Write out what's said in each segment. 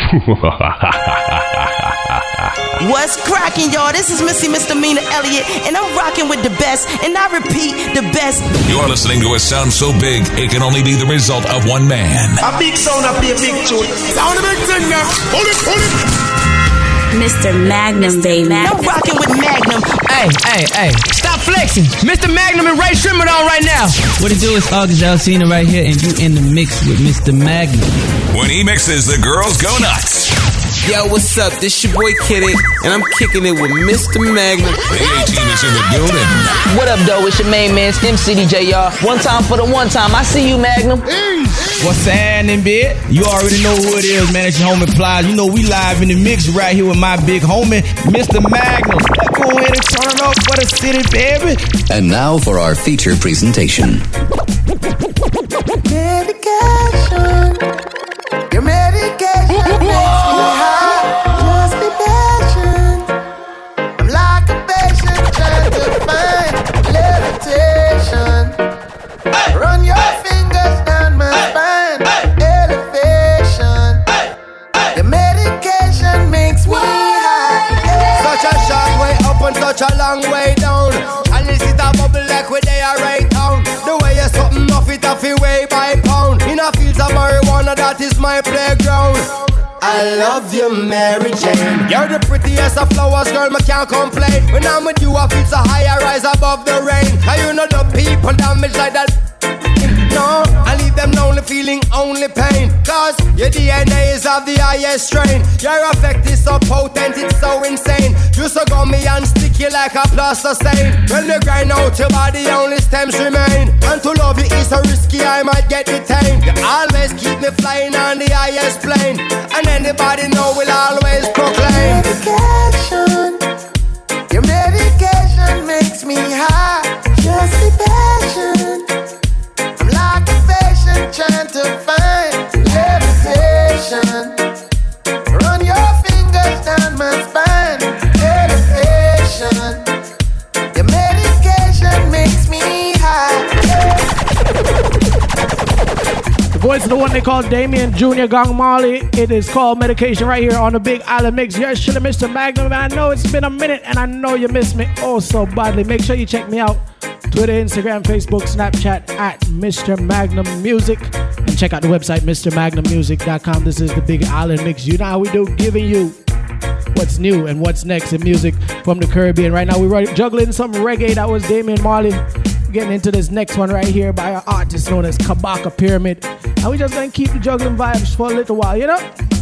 What's cracking, y'all? This is Missy Misdemeanor Elliott, and I'm rocking with the best, and I repeat, the best. You're listening to a sound so big, it can only be the result of one man. A big sound, a big tune. Sound a big thing now. Hold it. Mr. Magnum, baby. I'm rocking with Magnum. Hey. Stop flexing. Mr. Magnum and Ray Shrimmer on right now. What it do is August Alsina right here, and you in the mix with Mr. Magnum. When he mixes, the girls go nuts. Yo, what's up? This your boy Kid It, and I'm kicking it with Mr. Magnum. The A-Team is in the building. What up, though? It's your main man, MCDJ, y'all. One time for the one time. I see you, Magnum. What's happening, bitch? You already know who it is, man. It's your homie Plies. You know we live in the mix right here with my big homie, Mr. Magnum. Let's go ahead and turn it up for the city, baby. And now for our feature presentation. Medication. Your medication makes me high. Just be patient. I'm like a patient trying to find levitation. Run your fingers down my spine. Elevation. Your medication makes me high. Such a short way up and such a long way down. And this is a bubble like where they are right down. The way you're something off it off your way by pound. In a fields of marijuana, that is my playground. I love you, Mary Jane. You're the prettiest of flowers, girl, I can't complain. When I'm with you, I feel so high, I rise above the rain. And you know the people damage like that. No, I leave them lonely, feeling only pain. Cause your DNA is of the highest strain. Your effect is so potent, it's so insane. You so gummy and sticky like a plaster stain. When you grind out your body, only stems remain. And to love you is so risky, I might get detained. You always keep me flying on the highest plane. And anybody know will always proclaim. Medication. Your medication makes me high. Just be patient. Like a patient trying to find levitation. Run your fingers down my spine. Elevation. Your medication makes me high. The voice of the one they call Damien Jr. Gong Marley. It is called Medication right here on the Big Island Mix. Yes, should have missed Mr. Magnum. I know it's been a minute and I know you missed me oh so badly. Make sure you check me out. Twitter, Instagram, Facebook, Snapchat at Mr. Magnum Music. And check out the website, MrMagnumMusic.com. This is the Big Island Mix. You know how we do, giving you what's new and what's next in music from the Caribbean. Right now, we're juggling some reggae. That was Damien Marley. Getting into this next one right here by an artist known as Kabaka Pyramid. And we just gonna keep the juggling vibes for a little while, you know?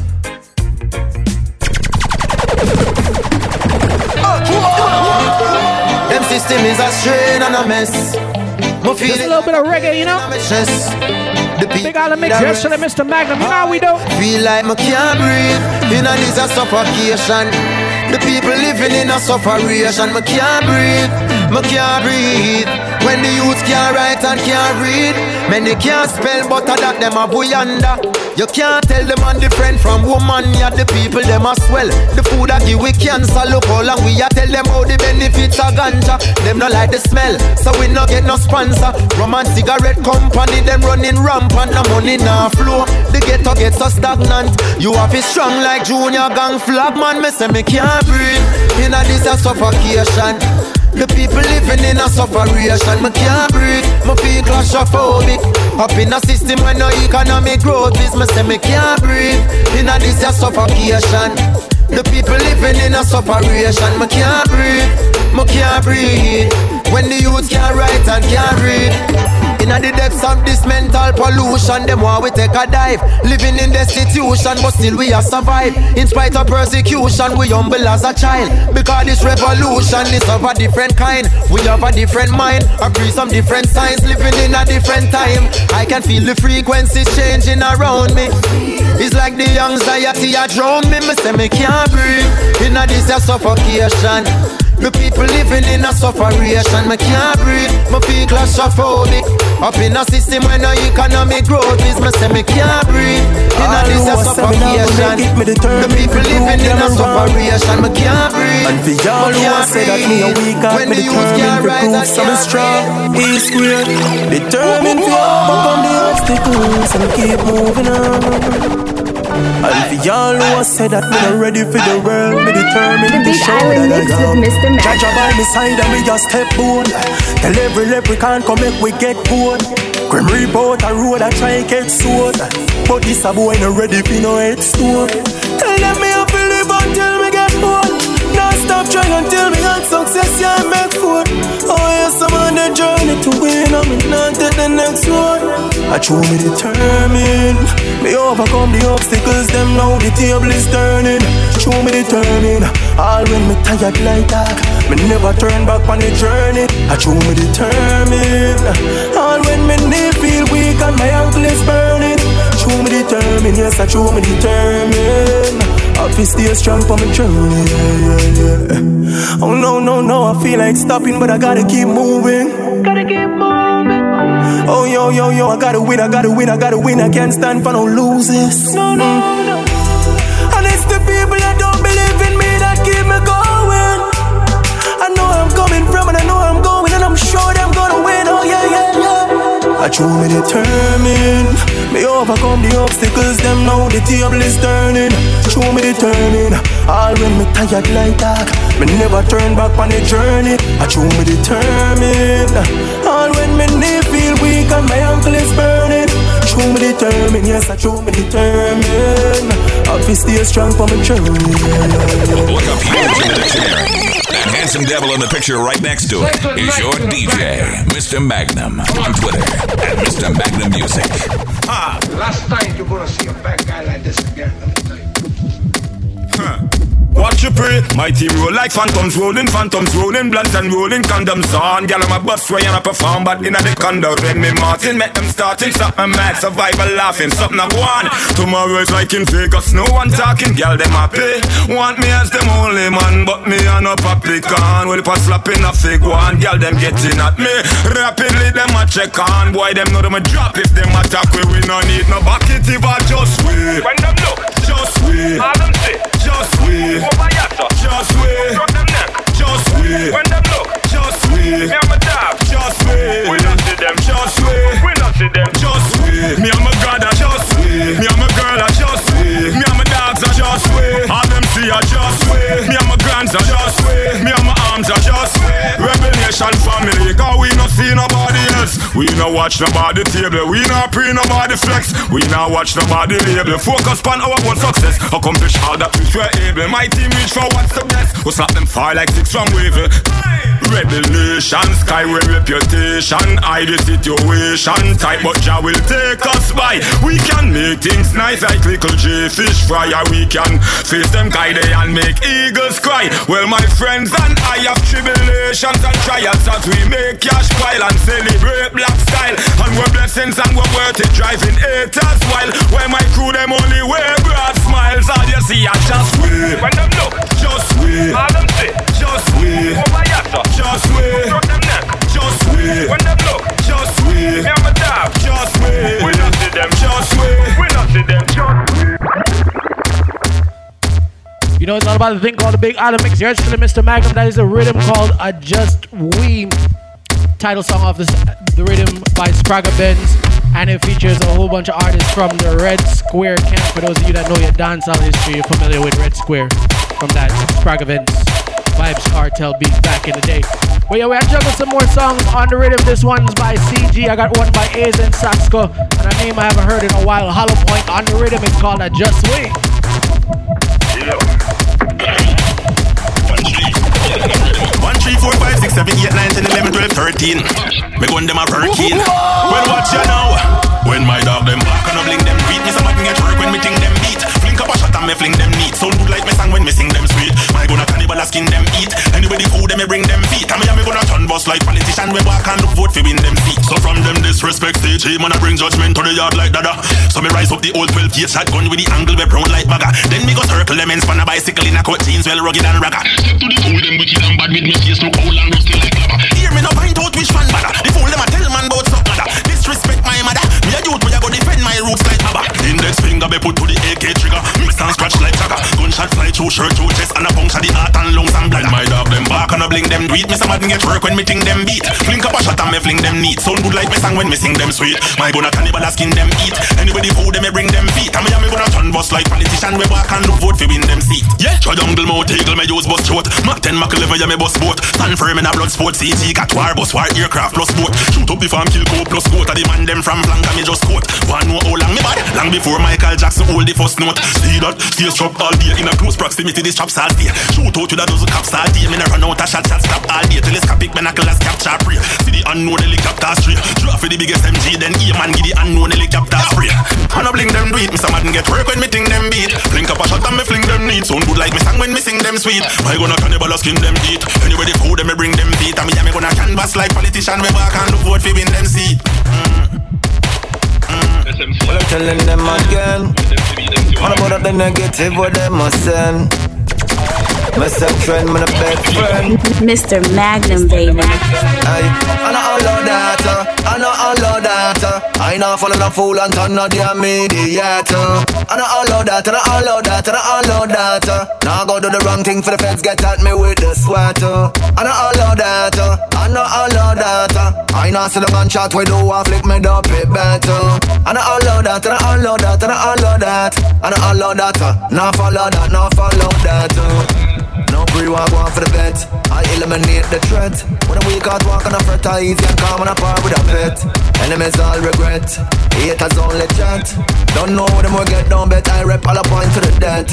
Them system is a strain and a mess. Just a little bit of reggae, you know? The Big Island Mix, yes, to Mr. Magnum, you know how we do. Feel like I can't breathe. You know this a suffocation. The people living in a sufferation. I can't breathe. When the youth can't write and can't read, many can't spell, but that them a buyanda. You can't tell them man different from woman. Yeah, the people them a swell. The food a give we cancer. Look how long we a tell them how the benefits of ganja. Them no like the smell, so we no get no sponsor. Rum and cigarette company, them running rampant. The money now flow, the ghetto gets so stagnant. You have it strong like Junior Gang flag man. Me say me can't breathe. You know this a suffocation. The people living in a sufferation. Me can't breathe, me feel claustrophobic. Up in a system when no economic growth is. Me say me can't breathe, in a this a suffocation. The people living in a sufferation. Me can't breathe. When the youth can't write and can't read. In the depths of this mental pollution, them want we take a dive. Living in destitution, but still we a survive. In spite of persecution, we humble as a child. Because this revolution is of a different kind. We have a different mind, agree some different signs. Living in a different time, I can feel the frequencies changing around me. It's like the anxiety a drown me. Me say me can't breathe, in a this a suffocation. The people living in a sufferation. Me can't breathe, me feel claustrophobic. Up in a system when no economic growth is. Me say me can't breathe, in a this a suffocation. The people living in a sufferation. Me can't breathe, and for y'all who want say that me a weak out, me determined to prove some strong. East square, determined to overcome the obstacles and keep moving on. And for y'all who said that me not ready for the world, me determined to show that I am. Jaja by my side and me just step bold. Tell every leprechaun come make we get good. Grim report a road I try get sold. But this a boy not ready for no headstone. Tell them me have to live until me get old. Now stop trying until me got success, yeah, I make food. Oh yes, I'm on the journey to win, I'm not at the next one. I truly me determined. Me overcome the obstacles, them now the table is turning. True me determined. All when me tired like that, me never turn back on the journey. I true me determined. All when me knee feel weak and my ankle is burning. True me determined, yes, I true me determined. I'll be stay strong for my journey, yeah. Oh no, no, no, I feel like stopping, but I gotta keep moving. Gotta keep moving. Oh yo, yo, yo, I gotta win, I gotta win, I gotta win. I can't stand for no losers. No, no, no. And it's the people that don't believe in me that keep me going. I know I'm coming from and I know I'm going, and I'm sure them gonna win. Oh yeah, yeah, yeah. I truly determined. Me overcome the obstacles, them now the table is turning. True me determined. All when me tired like that, me never turn back on the journey. I true me determined. All when me knee feel weak and my ankle is burning. True me determined, yes, I true me determined. I'll be stay strong for my journey. Look up here, that handsome devil in the picture right next to it is your DJ, Mr. Magnum, on Twitter at Mr. Magnum Music. Last time you're gonna see a bad guy like this again. Watch you pray, my team roll like phantoms rolling, blunts and rolling condoms on. Girl, I'm a bust way and I perform, but in the condo, then me Martin, met them starting, something mad, survival laughing, something I want. Tomorrow is like in Vegas, no one talking, girl, them happy. Want me as them only man, but me and no paprika. Well, if I slap in a fig one, girl, them getting at me. Rapidly, them a check on, boy, them know them a drop. If them attack, we no need no bucket, if I just wait. When them look, just wait. All them say, just wait. Just wait. Just wait. When them look, just wait. Me and my dog, just wait. We don't see them, just wait. We don't see them, just wait. Me and my brother, just wait. Me and my girl, I just wait. Me and my dogs, I just wait. All them see, I just wait. Me and my grands, I just wait. Me and my arms, I just wait. Rebel Nation family, cause we not see nobody else. We not watch nobody table. We not pre nobody flex. We not watch nobody label. Focus on our own success. Accomplish all that which we're able. My team reach for what's the best. We'll slap them far like six from waving. Rebel Nation, skyway reputation. Hide the situation tight, but Jah will take us by. We can make things nice like little J fish fry. Or we can face them guide and make eagles cry. Well, my friends and I have tribulations and trials as we make cash pile and celebrate black style. And we're blessings and we're worth it, driving haters wild. Where my crew them only wear broad smiles. All you see I just wait. When them look, just wait. All them say, just wait. Oh my yatta, just wait. Them neck, just wait. When them look, just wait. Me and my dog, just wait. We don't see them, just wait. We don't see them, just wait. You know, it's all about the thing called the Big Island Mix. You're still Mr. Magnum. That is a rhythm called A Just We. Title song of this, the rhythm by Spragga Benz. And it features a whole bunch of artists from the Red Square camp. For those of you that know your dancehall history, you're familiar with Red Square from that Spragga Benz Vibes Cartel beat back in the day. But yeah, we had juggled some more songs on the rhythm. This one's by CG. I got one by A's and Saxco. And a name I haven't heard in a while, Hollow Point. On the rhythm, it's called A Just We. 1, 3, 4, 5, 6, 7, 8, 9, 10, 11, 12, 13. Me gun them a working. Well, watch ya now. When my dog them back and I bling them beat. Me some me get work when me think them beat. Fling up a shot and me fling them neat. Sound good like me song when me sing them sweet. My gonna cannibal a skin them eat. Anybody food them me bring them feet. And me gonna turn boss like politician. We walk and look vote fi win them seat. So from them disrespect CG man I bring judgment to the yard like dada. So me rise up the old 12 gauge shotgun with the angle we brown like bagger. Then me go circle them and span a bicycle in a cut jeans well rugged and ragga. Step to the fool them wicked and bad with me face no cold and rusty like lava. Hear me no find out which fan bada. The fool them a tell man bout suck mother. Disrespect my mother. Me a youth we a go defend my roots like baba. Index finger be put to the AK trigger. Mix and scratch like chaka. Gunshot fly through shirt, through chest and a puncture the heart and lungs and blood. My dog them back and a bling them do it. Me some a some get work when me think them beat. Fling up a shot and me fling them neat. Sound good like me song when me sing them sweet. My gonna cannibal a skin them eat. Anybody food them me bring them feet. And me gonna turn bus like politician. We walk and look vote fi win them seat. Yeah, triangle mouth eagle me use bus short. Mach 10 Mach 11 yeah me bus boat. Stand firm in a blood sport. CT got war bus war aircraft plus boat. Shoot up the farm kill co plus goat. A the man them from flank and me just quote. One know how long me bad. Long before Michael Jackson hold the first note. See that? Stay strap all day in a close proximity. This chops all day. Shoot out with a dozen cops all day. Me never run out a shot stop all day. Telescopic binoculars capture prey. See the unknown helicopter stray. Draw for the biggest MG then E-man give the unknown helicopter spray. And I bling them do it. Me some man get work when me think them beat. Blink up a shot and me fling them neat. Sound good like me song when me sing them sweet. I gonna cannibal a skin them eat. Anyway the food them me bring them feet. And me gonna canvas like politician. We back and look vote fi win them seat. Well, I'm telling them again. What about the negative what them must send? Myself friend, my best friend. Mr. Magnum, baby. I know all of that. I know all of that. I know follow the fool and turn on the mediator. I know all of that. I know all of that. I know all of that. Now go do the wrong thing for the feds get at me with the sweater. I know all of that. I know all of that. I know see the man shot we do a flick me up it better. I know all of that. I know all of that. I know all of that. I know all of that. Now follow that. Now follow that. No pre-walk, one for the bet. I eliminate the threat. When a week out walk on a fret, I easy and calm on a par with a pet. Enemies all regret, haters only chat. Don't know what them will get down, bet I rep all a point to the death.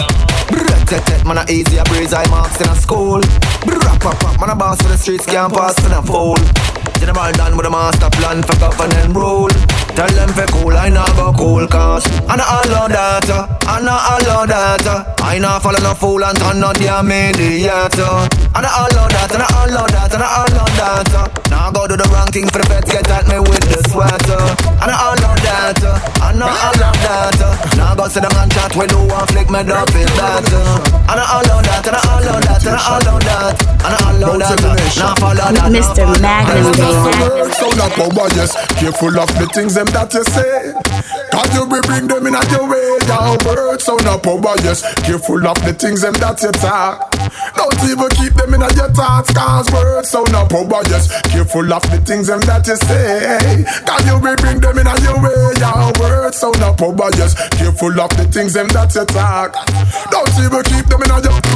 Brrr, man a easy a breeze, I marks in a school. Brrr, pop, man a boss for the streets, can't pass in a fool. General done with a master plan for government rule. Tell them for cool, I know go cool cause I know all of that, I know all of that. I know follow no fool and turn on the mediator. I know all of that, I know all of that, I know all of that. Now go do the wrong thing for the feds get at me with the sweater. I know all of that, I know all of that. Now go see the man chat we do one flick me up in that. I know all of that, I know all of that, I know all of that. I know all of that, now follow that. Mr. Magnum, so not power, yes. Careful of the things them that you say. Cause you will bring them in at your way. Your words so not power, yes. Careful of the things them that you talk. Don't even keep them in at your thoughts. Cause words so not power, yes. Careful of the things them that you say. Cause you will bring them in at your way. Your words so not power, yes. Careful of the things them that you talk. Don't even keep them in at your.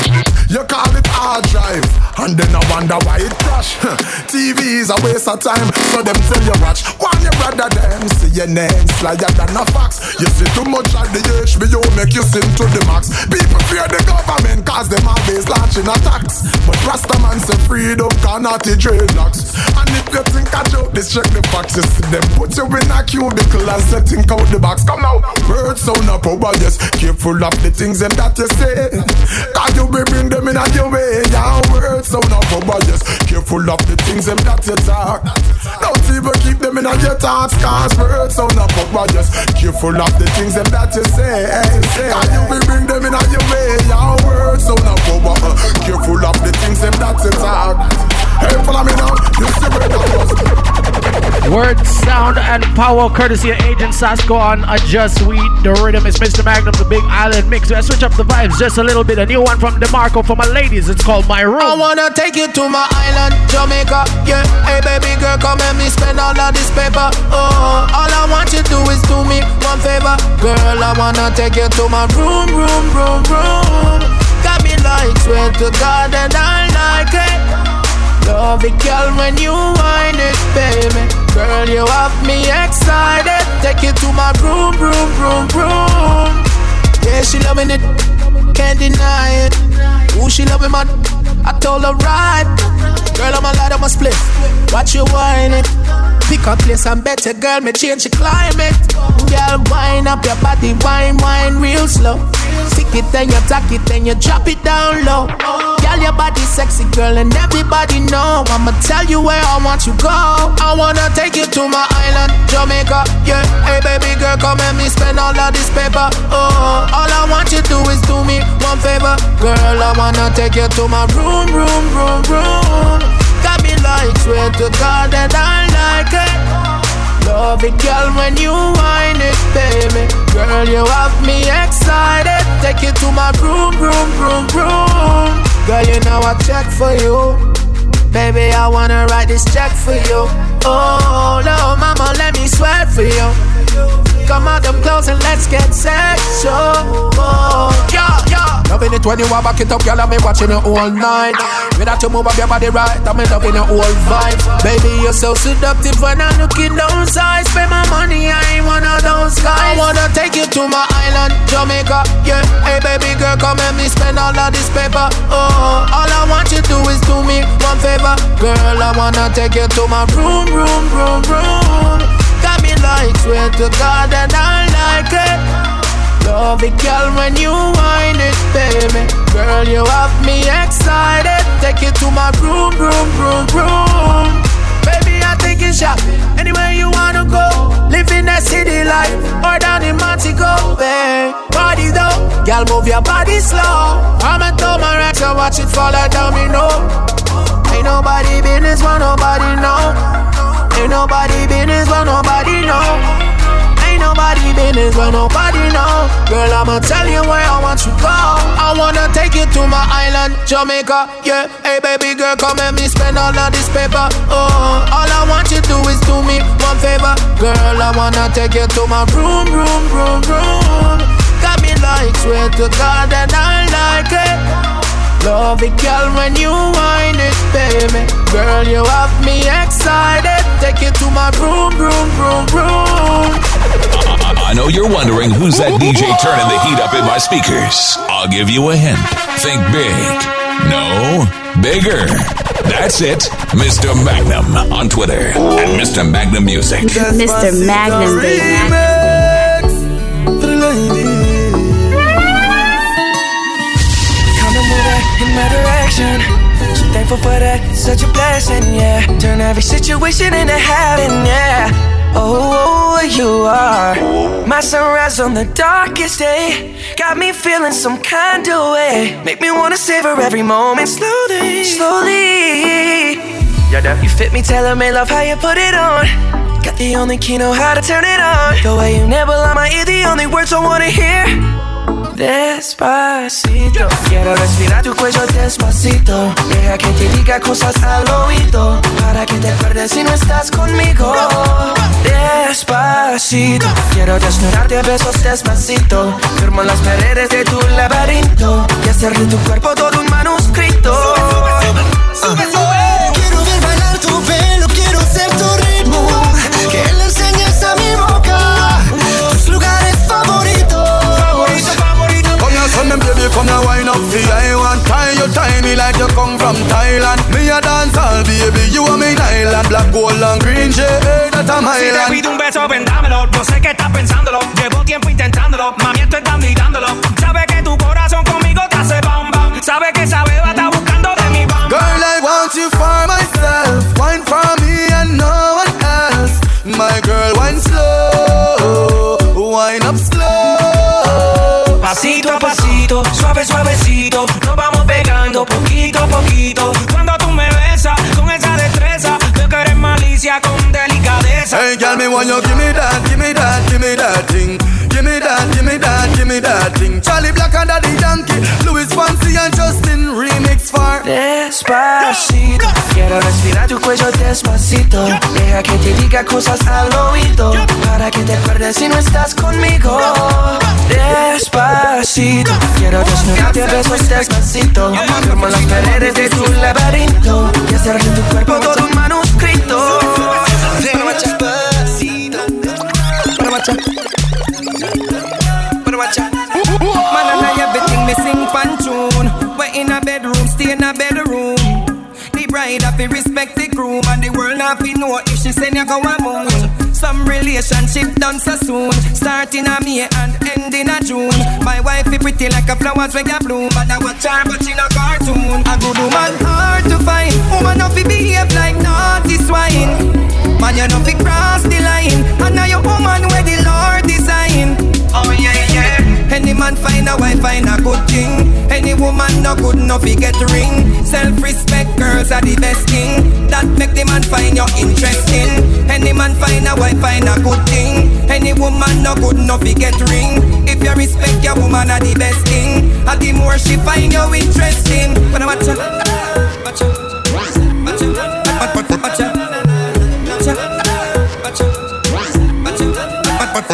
You call it hard drive, and then I wonder why it crash. TV is a waste of time, so them tell you watch. One your brother them see your name flyer than a fax. You see too much at the HBO make you sing to the max. People fear the government cause them always launching attacks. But Rastaman say freedom cannot be dreadlocks. And if you think I joke, this check the facts. You see them put you in a cubicle and say think out the box. Come now, words sound up over, yes. Careful of the things them that you say. Cause you will bring them in at your way. Your words sound up over, yes. Careful of the things them that you talk. Don't even keep them in at your thoughts. Cause words sound up over, yes. Careful of the things them that you say. Cause you will bring them in at your way. Your words sound up over. Careful of the things them that you talk. Hey, follow me now. You see where that was. Word, sound, and power courtesy of Agent Sasko on Adjust Sweet. The rhythm is Mr. Magnum, the Big Island Mix. I switch up the vibes just a little bit. A new one from DeMarco for my ladies. It's called My Room. I wanna take you to my island, Jamaica. Yeah, hey baby girl, come and me spend all of this paper. Oh, all I want you to do is do me one favor. Girl, I wanna take you to my room. Got me like swear to God and I like it. Love it, girl, when you whine it, baby. Girl, you have me excited. Take you to my room. Yeah, she loving it, can't deny it. Ooh, she loving my, I told her right. Girl, I'm a light, I'm a split. Watch you whine it. Pick a place and better, girl, me change the climate. Girl, wind up your body, wine real slow. Stick it then you tack it then you drop it down low. Girl, your body sexy, girl, and everybody know. I'ma tell you where I want you go. I wanna take you to my island, Jamaica. Yeah, hey baby girl, come and me spend all of this paper. Oh, all I want you to do is do me one favor. Girl, I wanna take you to my room. Got me like swear to God and I like it. Love it, girl, when you whine it, baby. Girl, you have me excited. Take you to my room. Girl, you know I check for you. Baby, I wanna write this check for you. Oh, no, mama, let me sweat for you. Come out them clothes and let's get sexual. Oh, yeah, yeah. Loving it when you are back it up, girl. I've been watching it all night. Without you move up your body right, I'm loving the whole vibe. Baby, you're so seductive when I'm looking down sides. Spend my money, I ain't one of those guys. I wanna take you to my island, Jamaica. Yeah, hey baby girl, come and me spend all of this paper. Oh, all I want you to do is do me one favor. Girl, I wanna take you to my room. Got me like swear to God and I like it. Love it, girl, when you whine it, baby. Girl, you have me excited. Take you to my room. Baby, I take you shopping anywhere you wanna go. Live in that city life or down in Montego Bay. Body though, girl, move your body slow. I'ma throw my racks and watch it fall like domino. Ain't nobody business, want nobody know. Ain't nobody business, want nobody know. Ain't nobody business, want nobody know. Girl, I'ma tell you where I want you go. I wanna take you to my island, Jamaica. Yeah, hey baby girl, come and me spend all of this paper. Oh, all I want you to do is do me one favor. Girl, I wanna take you to my room. Got me like swear to God and I like it. Love it, girl, when you whine it, baby. Girl, you have me excited. Take you to my room. I know you're wondering who's that DJ turning the heat up in my speakers. I'll give you a hint. Think big. No, bigger. That's it. Mr. Magnum on Twitter and Mr. Magnum Music. Mr. Magnum, baby. In my direction, so thankful for that, such a blessing, yeah. Turn every situation into heaven, yeah. Oh, you are my sunrise on the darkest day. Got me feeling some kind of way. Make me wanna savor every moment slowly. Yeah, you fit me, tailor-made, love how you put it on. Got the only key, know how to turn it on. The way you never lie my ear, the only words I wanna hear. Despacito, quiero respirar tu cuello despacito. Deja que te diga cosas al oído, para que te acuerdes si no estás conmigo. Despacito, quiero desnudarte a besos despacito. Firmo las paredes de tu laberinto y hacer de tu cuerpo todo un manuscrito. Quiero ver bailar tu pelo, quiero ser tu ritmo. Que le enseñes a mi boca tus lugares favoritos. Come and baby, come and wind up the I want tie you tie me like you come from Thailand. Me a dance all baby, you are me island. Black, gold and green shade, that's a my Si te land. pido un beso, vendámelo. Yo sé que estás pensándolo. Llevo tiempo intentándolo. Mami, estoy tan mirándolo. Sabe que tu corazón conmigo te hace bam bam. Sabe que esa beba está buscando de mi bam. Girl, I want you for myself. Wine for me and no one else. My girl, wine slow. Wine up slow. Pasito a pasito, suave suavecito, nos vamos pegando poquito a poquito. Cuando tú me besas con esa destreza, veo que eres malicia con delicadeza. Hey girl, me want you give me that thing. Give me that thing. Charlie Black and Daddy Yankee, Louis Fonsi and Justin remix for Despacito, quiero respirar tu cuello despacito. Deja que te diga cosas al oído, para que te acuerdes si no estás conmigo. Despacito, quiero desnudarte a besos despacito. Firmo las paredes de tu laberinto y hacer de tu cuerpo todo un manuscrito. Man, and I everything me sing pan tune. We're in a bedroom, stay in a bedroom. The bride have to respect the groom, and the world have to know if she send you go a moon. Some relationship done so soon, starting a May and ending a June. My wife is pretty like a flowers when you bloom, but I watch her but she no cartoon. A good woman hard to find, woman no fi behave like naughty swine. Man you no fi cross the line, and now your woman where the Lord design. Oh yeah yeah. Any man find a wife find a good thing. Any woman no good no fi get ring. Self-respect girls are the best thing. That make the man find you interesting. Any man find a wife find a good thing. Any woman no good no fi get ring. If you respect your woman are the best thing. And the more she find you interesting. But I watch her.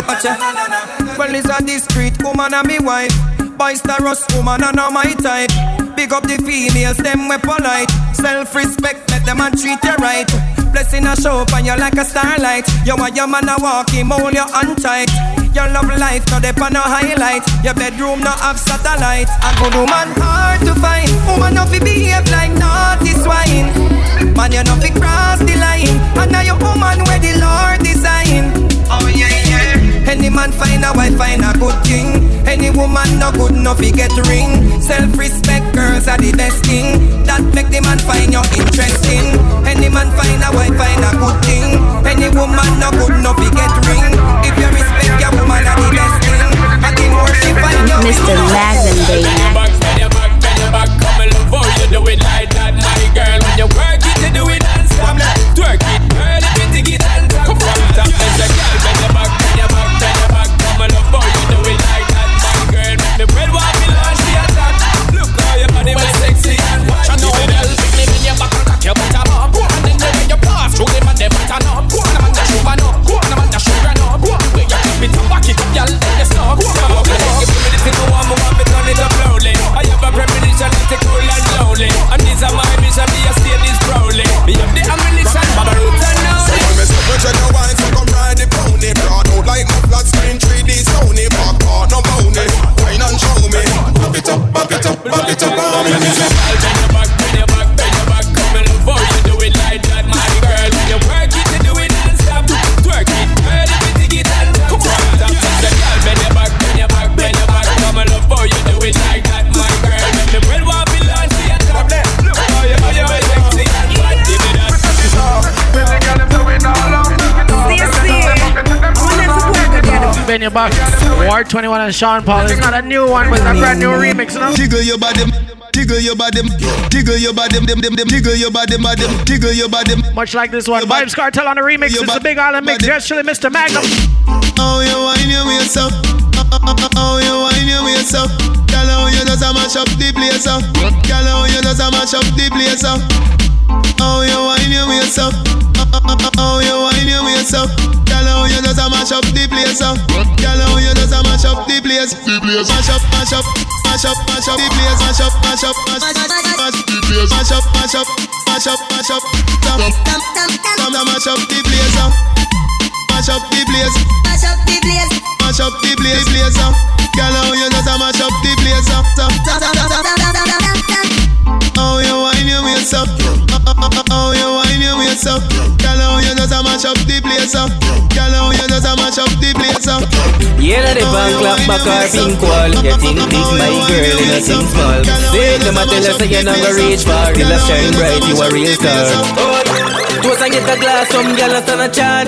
Watcha. Well, is a discreet woman and me wife. Boisterous woman and not my type. Big up the females, them we polite. Self-respect, let them and treat you right. Blessing a show up and you like a starlight. You want your man a walk him, hold your hand tight. Your love life, no dep on no highlight. Your bedroom no have satellite. A good woman hard to find. Woman no fi behave like naughty swine. Man you no fi cross the line. And now your woman where the Lord design. Oh yeah yeah. Any man find a wife find a good thing. Any woman no good no fi get ring. Self-respect girls are the best thing. That make the man find you interesting. Any man find a wife find a good thing. Any woman no good no fi get ring. If you respect your woman are the best thing. And the more she find you Mr. Magnum, baby. Bend your back, come and love how you do it like that, my girl. When you work it, you do it and stop. Twerk it, girl, if you dig it and stop. Come from top, let's a girl. Bend your back, come and love how you do it like that, my girl. Make me bread walk me launch the attack. Look how your body was sexy and hot. You know, girl, pick me in your back and cock your bottom up. And then the way you pass through them and them button up. And I'm on the sugar up, and I'm on the sugar up. Where you keep it and back it up, y'all let it stop. Give me this in the one, I want me turn it up slowly. I have a premonition, it's a cool and lonely. And these are my vision, me a state this proudly. Me have the ammunition, Baba Roots and now. So when me step, check your wine, so come ride the pony. Broad out like my flat screen, 3D Sony. Back part, no bounty. Wine and show me. Back it up, back it up, back it up. Bend your back, come and love how you do it like that, my girl. When you work it, you do it and stop. Twerk it, girl, if you dig it and come from top. Say, girl, bend your back, come and love how you do it like that, my girl. Make me well want me launch the attack. Look how you sexy and hot. Give me that. When the girl is doing all of Bend your back. Ward 21 and Sean Paul. It's not a new one, but it's a brand new remix, you know? Jiggle your body, jiggle your body, jiggle your body, jiggle your body, jiggle your body. Much like this one. Vibes Cartel on the remix. It's the Big Island Mix. Yes, chilling Mr. Magnum. Oh, you wine your waist up. Oh, you wine your waist up. Girl, how you just a mash up the place up. Girl, how you just a mash up the place up. Oh, you wine your waist up. Oh, you wine your waist up. Girl, how you just a mash up the place up. Girl, how you just a mash up the place. Mash up, mash up, mash up, mash up the place. Mash up, mash up, mash up, mash the place. Mash up, mash up, mash up, mash up. Mash up the place up. Mash up the place. Mash up the place. Mash up the place, place up. Girl, how you just a mash up the place up. Oh, you wine your waist up. Oh, you wine your waist up. Girl, how you just a mash up the place up. Girl, how you just a mash up the place up. Yeah, the bank clap back our pink wall. You think big, my girl, you think small. Say them a tell us you're not gonna reach far. Till I shine bright, you a real star. Oh, toast and get a glass, some girl stand a chance.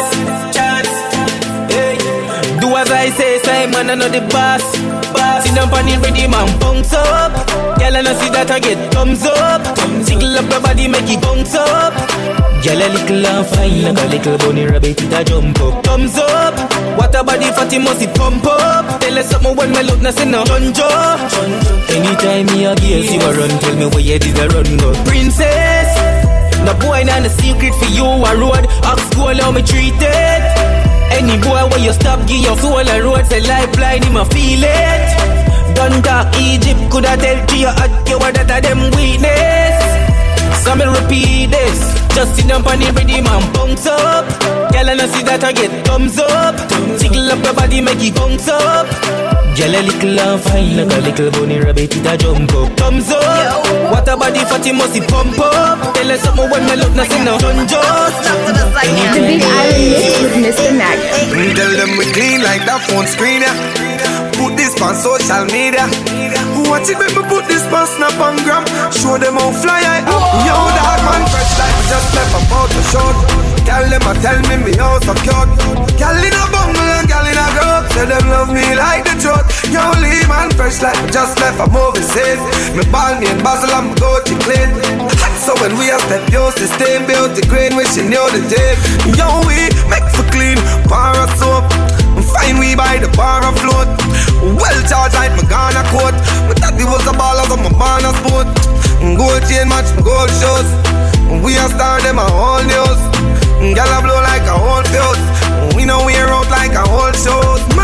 Hey, do as I say, Simon, I know the boss. Sit down on the ready, man, bounce up. Girl, I know see that I get thumbs up. Jiggle up your body, make it bounce up. Girl, a little and fine, like a little bunny rabbit, it a jump up. Thumbs up. What a body fatty must it pump up. Tell us something when my look no say no. Chunjo. Anytime me a gaze, you a run. Tell me where you did a run go. Princess, no boy not a secret for you a road. Ask school how me treated. Any boy where you stop, give your soul a road. Say lifeline, him a feel it. Done dark Egypt, coulda tell to your heart, you are that a them weakness. So me repeat this. Just sit down on the ready, man, bounce up. Girl, I see that I get thumbs up. Jiggle up your body, make it bounce up. Girl, a little and fine, like a little bunny rabbit, it a jump up. Thumbs up. What a body fatty must it pump up. Tell us something when me look no say no. Done just. The Big Island Mix with Mr. Magnum. Tell them we clean like that phone screen, yeah. Put this on social media. Watch it, make me put this on Snap and Gram. Show them how fly I am. Yo, dog man, fresh like we just left a photo shoot. Girl, them a tell me how so cute. Girl in a bungle and girl in a group. Say them love me like the truth. Yo, leave man, fresh like we just left a movie scene. Me ball me in Basel and me go to clean. So when we have step, yo, system built the green, wishing you the tape. Yo, we make for clean, bar of soap. Fine we by the bar of float. Well charged like my Ghana coat. My daddy was a baller on my banner sport. Gold chain match my gold shoes. We a star them a whole news. Gyal a blow like a whole fuse. We know we out like a whole shows.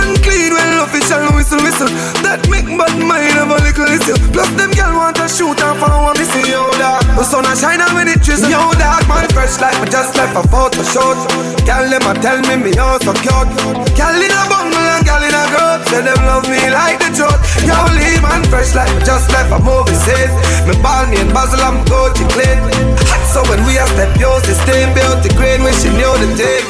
so shoot and follow me see you dog. The sun a shine when it drizzle. Yo dog, man fresh like me just left a photo shoot. Girl them a tell me house so cute. Girl in a bungle and girl in a grove. Say them love me like the truth. Yo leave man fresh like me just left a movie set. Me ball me and Basil and Gucci clean. Hot so when we a step yours the stain built the grain when she knew the tape.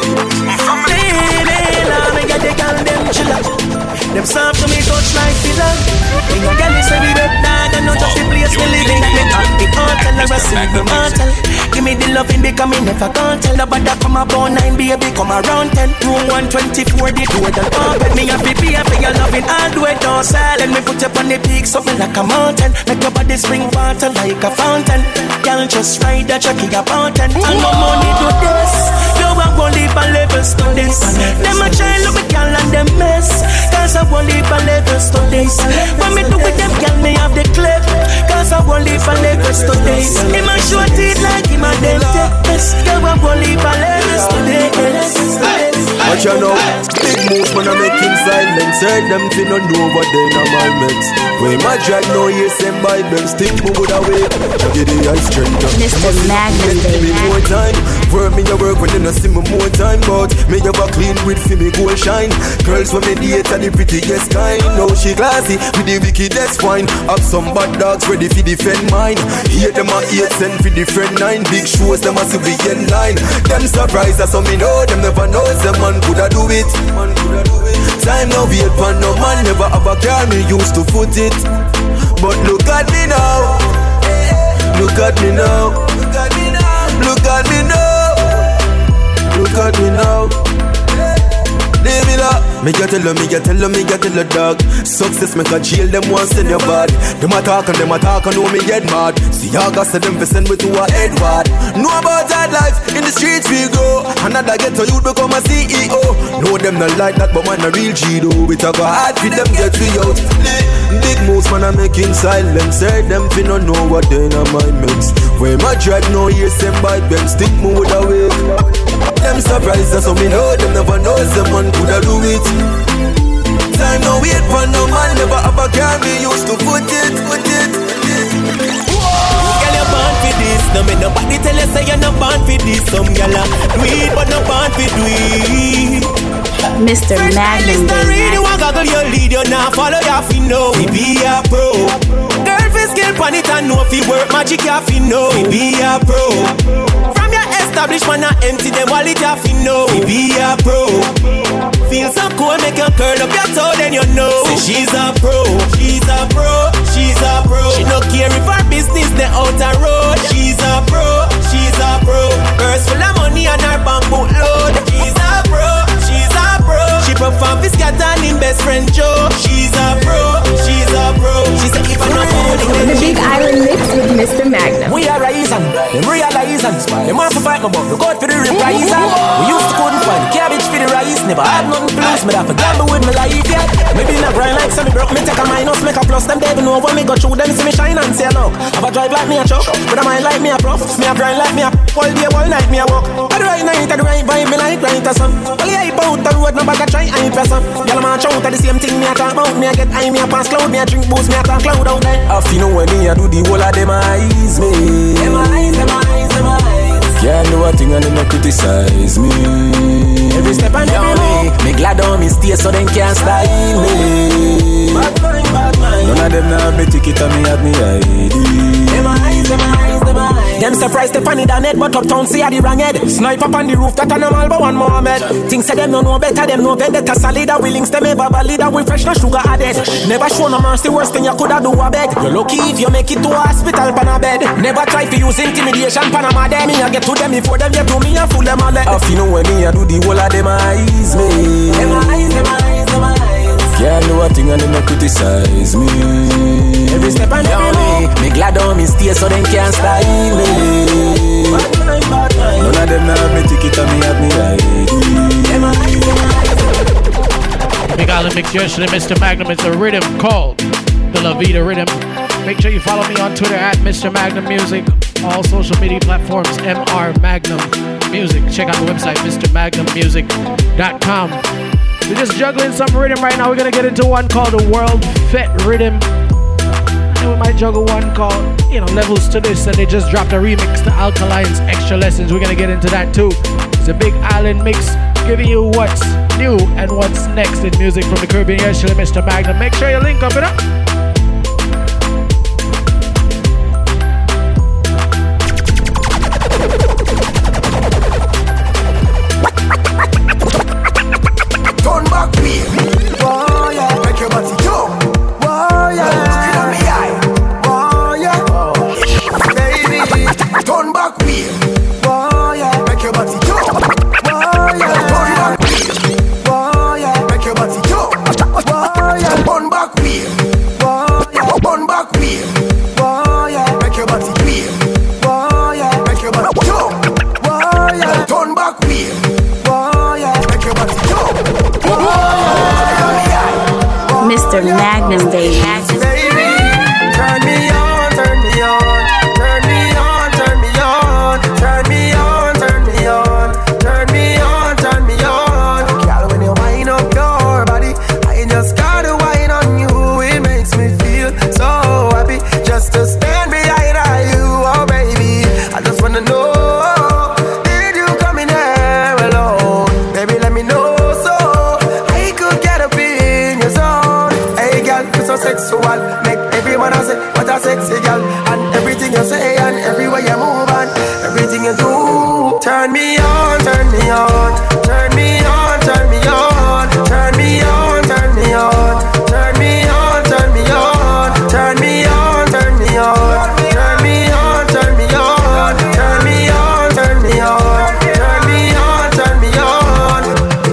Me get the girl them chilla. Them soft to me touch like pillar. When your girl is a bit dog and not just the place we live in. Me at the hotel or a single hotel. Give me the loving because me never can't tell. Nobody come about 9 baby come around 10. Room 124 the door don't open. Me have to pay for your loving all the way down south. Let me put you on the peak something like a mountain. Make your body spring water like a fountain. Girl just ride the jockey a mountain. And no money to this. You a go live a levels to this. Them a try look me girl and them mess. Cause I won't live a levels to this. When me do with them girl me have the clip. Cause I won't live a levels to this. Him a short it like him a dentist. You a go live a levels to this. Watch you know, big moves when I make him silence. Heard them fi no know what they no my meds. When my drag no yes and by them stick move away. Get the ice stranger. Mr. Magnum, baby. More time, work me a work when you no see me more time. But me have a clean with fi me gold shine. Girls when me date are the prettiest kind. Now she classy with the wickedest wine. Have some bad dogs ready fi defend mine. Hate them a 8 cent fi defend 9. Big shows them a civilian line. Them surprised as some me know them never know them man coulda do it. Time no wait for no man never have a car me used to foot it. But look at me now. Look at me now. Look at me now. Look at me now. Look at me now. Leave it up. Me get tell her dog. Success make a jail them once in your bad. Them attack and know me get mad. See August them fi send me to a Edward. Know about that life in the streets we go. Another get to youth become a CEO. Know them not like that but man a real G though. We talk a hard for them get we out. Big moves man a making silence. Heard them fi no know what they in my mix. Where my drive no years them bike them stick me with a wake. Them surprised that some me know them never know some man coulda do it. Time no wait for no man never have a car me used to put it. Girl you born for this. No me nobody tell you say you're not born for this. Some girl a do it but not born for do it. Mr. Magnum, baby. You a goggle your lead you now follow you fi know. We be a pro. Girl fi skill pan it and know fi work magic you fi know. We be a pro. Establishment a empty them wallet you fi know. We be a pro. Feel so cool make you curl up your toe then you know. Say she's a pro. She's a pro. She's a pro. She no care if her business the outer road. She's a pro. She's a pro. Purse full of money and her bank book load. She's a pro. She's a pro. She perform for Scattan in best friend Joe. She's a pro. She's a pro. She said if I no money The Big Island Mix with Mr. Magnum. we are rising. Them realizing. Them want to fight my butt. Look out for the reprisal. We used to couldn't find cabbage for the rice. Never had nothing to lose. Me have to gamble with my life, yeah. Maybe not grind like some broke. Me take a minus, make a plus. Them they even know when me go through them. See me shine and say no. Have a drive like me a truck. But a mind like me a prof. Me a grind like me a all day, all night me a walk. At the right night, at the right vibe, me like right or some. All the hype out the road, no bother try hype or some. Y'all a march out at the same thing me a talk about. Me a get high, me a pass cloud. Me a drink booze, me a talk cloud out there. If you know when me a do the whole of them eyes me. Them eyes, them eyes, them eyes. Can't do a thing and them no criticize me. Every step and every move. Me glad on me stay so them can't style me. Bad mind. None of them now be ticket and me have me ID. Them eyes, them eyes, them eyes. Them surprised the funny than it, but uptown see a the wrong head. Snipe up on the roof, that a normal but one Mohammed. Things say them no know better, them know better. Solid a willings, them ever valid. We fresh no sugar added. Never show no mercy, worst thing you coulda do a beg. You're lucky if you make it to a hospital pan a bed. Never try to use intimidation pan a mad. Me a get to them before them get to me and fool them all let. If you know when me a do the whole of them eyes me. Them eyes, them eyes, them eyes. Can't do a thing and them no criticize me. Every step and every move. Me glad on me stay so them can't style me. None of them now me ticket and me have me ID. Them eyes, them eyes. Big Island Mix, yours to Mr. Magnum. It's a rhythm called the La Vida Rhythm. Make sure you follow me on Twitter at Mr. Magnum Music. All social media platforms, MR Magnum Music. Check out the website, MrMagnumMusic.com. We're just juggling some rhythm right now. We're going to get into one called the World Fit Rhythm. And with my Juggle one called, Levels to This, and they just dropped a remix to Alkaline's Extra Lessons. We're gonna get into that too. It's a Big Island mix, giving you what's new and what's next in music from the Caribbean. Yes, Mr. Magnum. Make sure you link up it up. Turn back me. Oh yeah, make your body jump. Oh yeah, look in me eye. Oh yeah, baby, turn back me. Oh yeah, make your body jump. Oh yeah, turn back me. Oh yeah, make your body jump. Oh yeah, turn back me. Oh yeah, turn back me. Oh yeah, make your body queer. Oh yeah, make your body jump. Oh yeah, turn back me. Oh yeah, make your body jump. Mr. Magnum, baby. Baby, turn me on, turn me on, turn me on, turn me on, turn me on, turn me on, turn me on, turn me on. Girl, when you wind up your body, I just gotta whine on you. It makes me feel so happy just to stand behind you, oh baby. I just wanna know, did you come in here alone? Baby, let me know so I could get up in your zone. Hey girl, you're so sexual, make everyone say what a sexy girl. And everything you say and everywhere you move and everything you do. Turn me on, turn me on, turn me on, turn me on, turn me on, turn me on, turn me on, turn me on, turn me on, turn me on, turn me on, turn me on, turn me on, turn me on, turn me on, turn me on.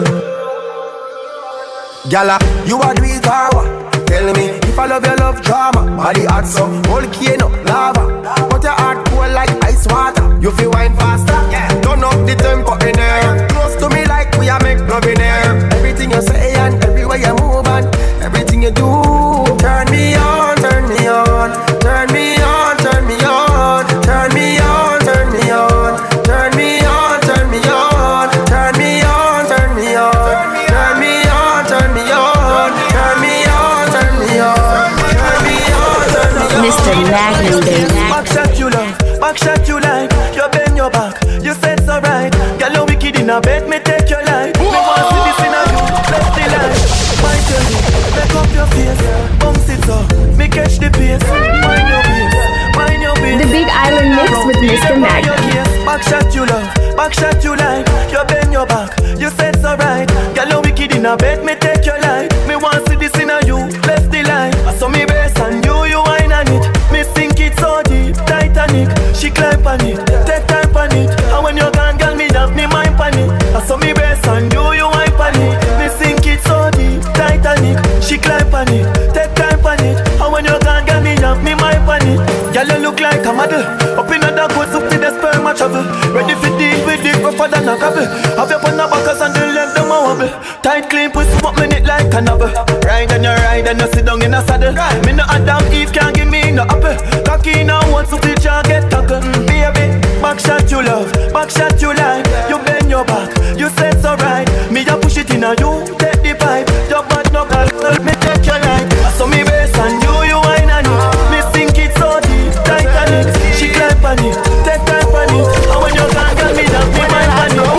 Gala, you are do it power. Tell me if I love your love drama. Body hot so volcano lava, but your heart cold like ice water. You feel wine faster, turn up the tempo in here. Close to me like we are make love in here. Everything you say and everywhere you move and everything you do. Turn me on, turn me on, turn me on, turn me on, turn me on, turn me on, turn me on, turn me on, turn me on, turn me on, turn me on, turn me on, turn me on, turn me on, turn me on, turn me on. Mr. Magnum, baby. Backshot you love, backshot you like. You bend your back, you said so right. Girl, you wicked in a bed, me take your life. Me want to see this in a you, let's the life. Fight your head, make up your face, bounce it up, me catch the pace. Mind your pace, mind your pace. The Big Island mix with Mr. Magnum. Backshot you love, backshot you like. You bend your back, you said so right. Girl, you wicked in a bed, me take your life. Me want to see this in a you, let's the life. I saw me brace and you whine on it. Me sink it so deep, Titanic. She climb on it, take time on it. And when you're gone, girl, me have me mind on it. I saw me brace and you whine on it. Me sink it so deep, Titanic. She climb on it, take time on it. And when you're gone, girl, me have me mind on it. Girl, you look like a model. Up in a dog, goes up to the sperm a travel. Ready for deal with it, rougher than a gravel. Have your on the backers and the leg them a wobble. Tight, clean, pussy, up minute like a novel. Ride and you sit down in a saddle. Me no Adam Eve can't give me no apple. Cocky now wants to teach you get tackled. Baby, backshot you love, backshot you like. You bend your back, you said so right. Me a push it in a you, take the pipe. Your bad no girl, me take your life. So me brace and you whine on it. Me sink it so deep, Titanic. She climb on it, take time on it. And when you can't get me down, me mind on it.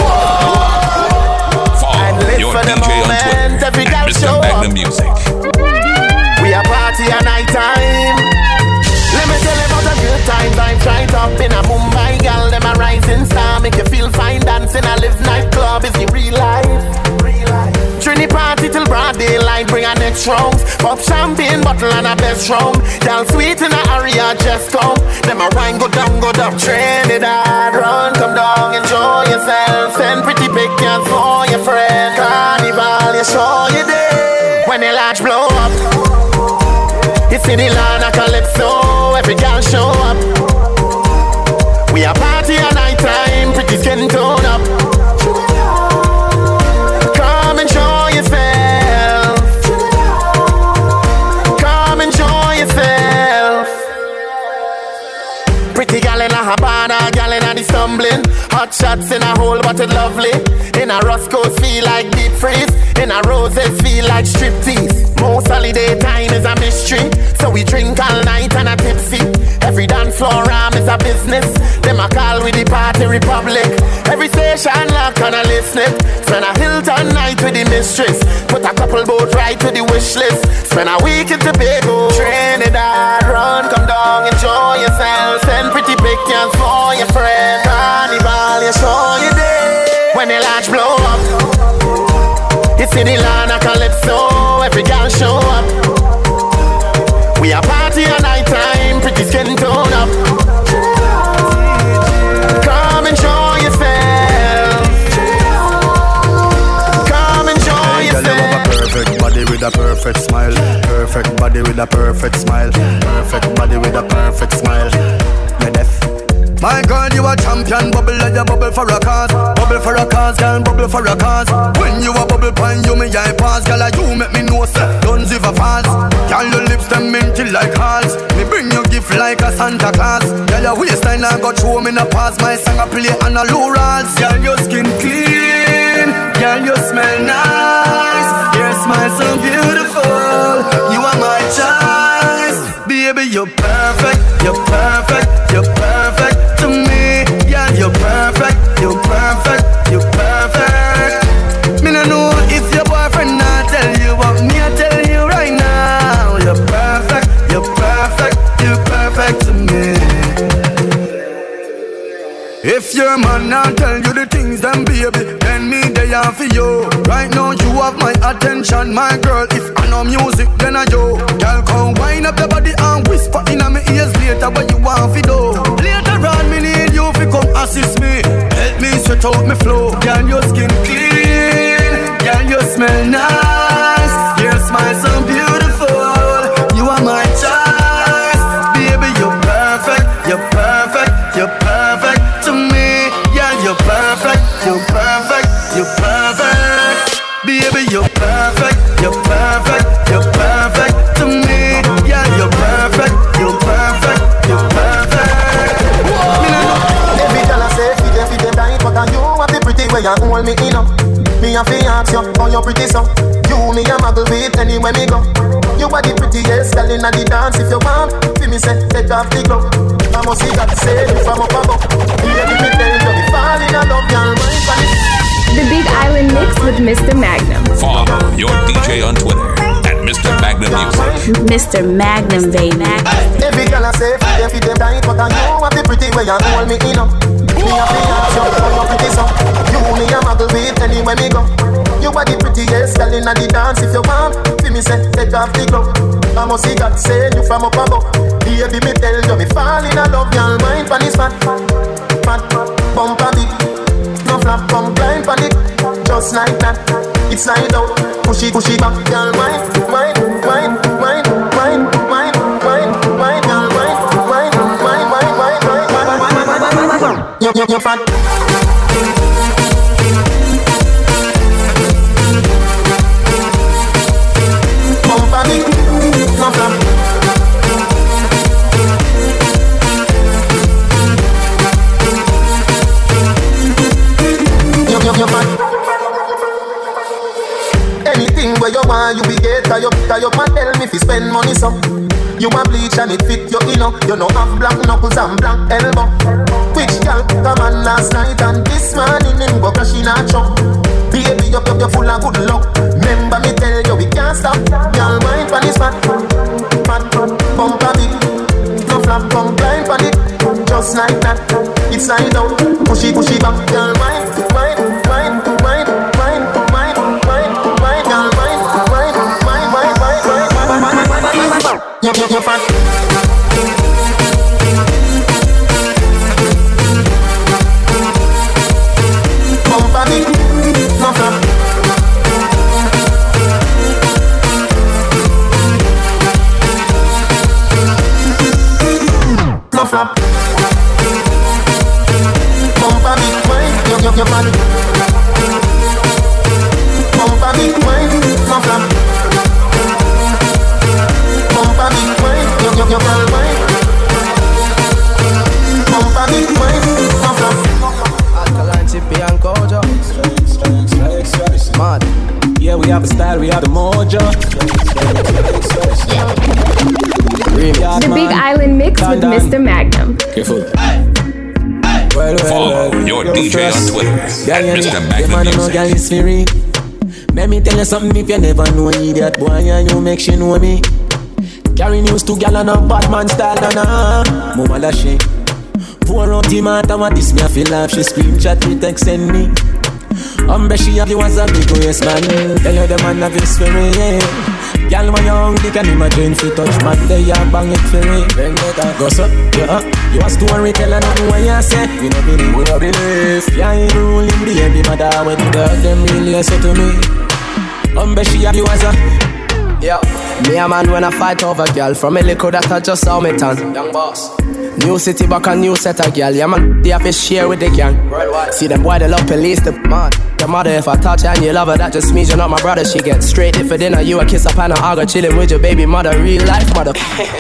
Follow your DJ on Twitter at Mr. Magnum Music. We a party at night time. Let me tell you about a good time. Vibes right up in a Mumbai, girl. Them a rising star, make you feel fine dancing. I live nightclub is the real life. Trini party till broad daylight, bring a next rounds. Pop champagne bottle and a best round. Y'all sweet in the area, just come. Them a wine go down, Trinidad. Run, come down, enjoy yourself. Send pretty pictures for your friend. Carnival, you show you day. When the large blow up, it's in the land of Calypso. Every girl show up. We a party at night time, pretty skin tone up. Come and show yourself. Come and show yourself. Pretty gal in a Habana, gal in a the stumbling. Hot shots in a whole bottle lovely. In a Roscoe's feel like deep freeze. In a Roses feel like striptease. Most holiday time is a mystery. So we drink all night and a tipsy. a business. Them a call with the party republic. Every station lock and a listening. Spend a Hilton night with the mistress. Put a couple boat right to the wish list. Spend a week in Tobago, Trinidad. Run, come down, enjoy yourself. Send pretty pictures for your friend. Carnival, you show you day. When the launch blow up, it's in the land of Calypso. Every girl show up. We a party at night time, pretty skin tone up. Come enjoy yourself. Come enjoy yourself. Perfect body with a perfect smile. Perfect body with a perfect smile. Perfect body with a perfect smile. You're deaf. My girl, you a champion. Bubble like a bubble for a cause. Bubble for a cause, girl, bubble for a cause. When you a bubble pine, you me eye pass. Girl, you make me know, sir, don't give a false. Girl, your lips them minty like hearts. Me bring you gift like a Santa Claus. Girl, your waistline I got through me in a pass. My song I play on a low rolls. Girl, your skin clean. Girl, you smell nice. Your smile so beautiful. You are my choice. Baby, you're perfect. You're perfect. You're perfect. To me, yeah, you're perfect, you're perfect, you're perfect. Me no know if your boyfriend not tell you, but me I tell you right now. You're perfect, you're perfect, you're perfect to me. If your man not tell you the things, then baby, then me they are for you. Right now you have my attention, my girl. If I know music, then I do. Girl, come wind up your body and whisper in my ears later what you want to do. Later on, me need you to come assist me. Help me stretch out my flow. Girl, your skin clean. Girl, you smell nice. Your smile so beautiful. You are my choice. Baby, you're perfect. You're perfect. You're perfect to me. Yeah, you're perfect. You're perfect. You're perfect. Baby, you're perfect. You're perfect. You're perfect to me. Yeah, you're perfect. You're perfect. You're perfect. Every girl I say, feed them right, but you have the pretty way you hold me in up. Me a fi ask you, how you pretty so? You me a muggle with anywhere me go. You are the prettiest girl inna the dance. If you want, fi me say, take off the glove. I must see that say you from up above. Baby, me tell you, me fall in love, girl, my funny. The Big Island Mix with Mr. Magnum. Follow your DJ on Twitter at Mr. Magnum Music. Mr. Magnum, baby. Every girl I say, feed them tight, but you have the pretty way you hold me in up. Me a fi ask you, how you pretty so? You me a muggle with anywhere me go. You are the prettiest girl inna the dance. If you want, fi me say, take off the glove. I must see God say you from up above. Baby, me tell you, me fall in love, girl, mind pan is fat, fat, bump a bit. No flap, come blind pan it, just like that. It's slide out, push it back, girl, mind, mind, mind, mind, mind, mind, mind, mind, girl, mind, mind, mind, mind, mind, mind, mind. You're fat. Bump a bit, no flap. Anything where you want, you be get tie up and tell me if you spend money so. You a bleach and it fit you know. You know have black knuckles and black elbow. Which girl come on last night and this morning him go crash in a truck. Baby, you're full of good luck. Remember me tell you we can't stop. Girl, mind pan is fat, fat, bump a bit. No flap, come blind pan it, just like that. It's slide out, push it back. Girl, mind, mind, mind, mind, mind, mind, mind, mind, girl, mind, mind, mind, mind, mind, mind, mind. You're fat. Bump a bit, no flap. No flap. Bump a bit, mind, you're fat. Bump a bit, mind, no flap. Bump a bit, mind, you're mind. Bump a bit, mind, no flap. Alkaline, Chippy and Kojo. Mad. Yeah, we have a style, we have the mojo. The Big Island Mix with Mr. Magnum. Careful. Follow your DJ on Twitter at Mr. Magnum Music. Let me tell you something if you never know idiot boy and you make she know me. Carry news to gal and a Batman style, na. Mama lashe. Pour out the matter, what this me I feel like. She screenshot me, text send me. She have you as a big waist man. Tell you the man have his spirit, yeah. Gal when young, they can imagine if you touch man, they are bang it for me. Bring it up, go so, yeah. You a story teller, nothing what you say. We no believe. Yeah, you ruling the every mother when the girl them really say to me. She have you as a. Yeah, me a man when I fight over girl. From a liquor that I just saw me turn. Young boss. New city back a new set of girl. Yeah man, they have to share with the gang. See them boy they love police the man. Your mother if I touch her and you love her, that just means you're not my brother. She get straight if for dinner, you a kiss up and I go chilling with your baby mother. Real life mother.